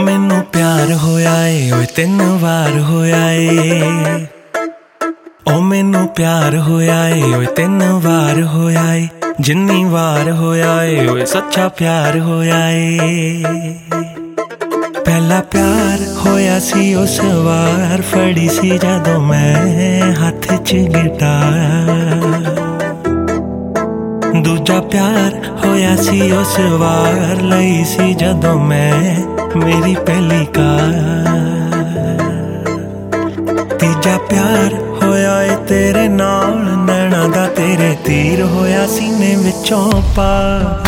मैनू प्यार होया ए ओए 3 वार होया ए। ओ मैनू प्यार होया ए ओए 3 वार होया ए। जिन्नी वार होया ए ओए सच्चा प्यार होया ए। पहला प्यार होया सी उस वार, फड़ी सी जदों मैं हाथ च गिटार। दूजा प्यार होया सी उस वार, लई सी जदों मैं मेरी पहली कार। तीजा प्यार होया ए तेरे नाल, नैना दा तेरे तीर होया सीने विचों पार।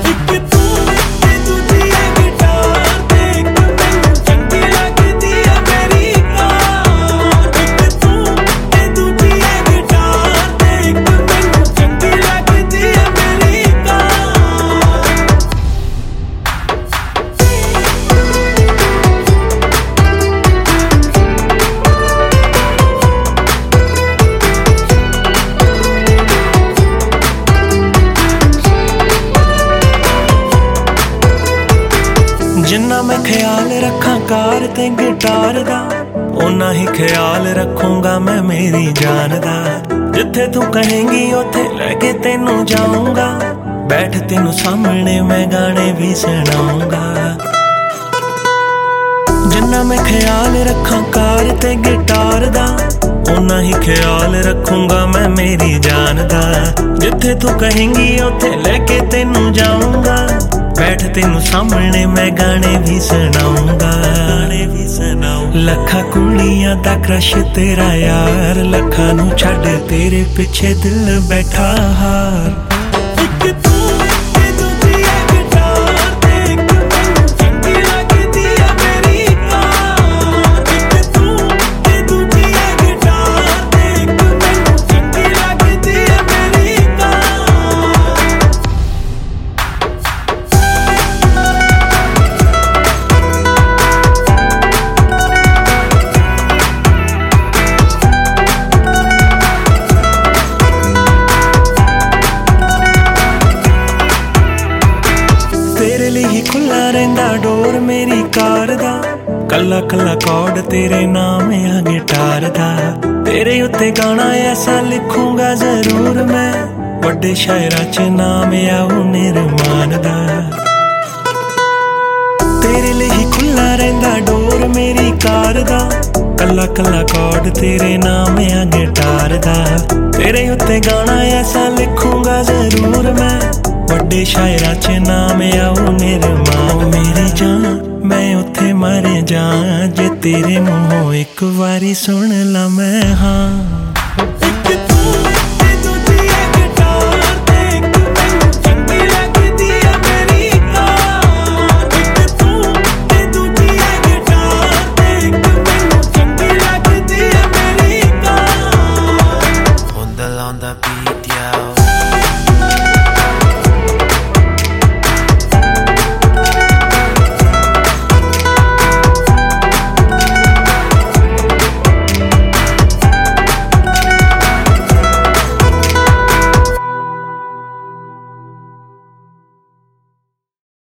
जिन्ना मैं ख्याल रखा कार ते गिटार दा, उन्ना ही ख्याल रखूंगा मैं मेरी जान दा। जिथे तू कहेंगी उथे लेके तेनू जाऊंगा, बैठ तेनू सामने मैं गाने भी सुनाऊंगा। जिन्ना मैं ख्याल रखा कार ते गिटार दा, उन्ना ही ख्याल रखूंगा मैं मेरी जान दा। जिथे तू कहेंगी उथे लेके तेनू जाऊंगा, बैठ तेनू सामने मैं गाने भी सुनाऊंगा। लखा कुड़ियां दा क्रश तेरा यार, लखा नू छड़ तेरे पिछे दिल बैठा हार। खुला रहिंदा डोर मेरी कार दा, कला कला कॉर्ड तेरे नाम आ गिटार दा। तेरे उत्ते गाना ऐसा लिखूंगा जरूर मैं, बड़े शायरां च नाम आऊ निर्माण दा। तेरे लिए ही खुला रहिंदा डोर मेरी कार दा, कला कला कॉर्ड तेरे नाम आ गिटार दा। तेरे उत्ते गाना ऐसा लिखूंगा जरूर मैं, बड़े शायरां च नाम आऊ निर्माण। मेरी जान मैं उत्थे मर जा, जे तेरे मुंहों एक बारी सुन ला मैं हाँ।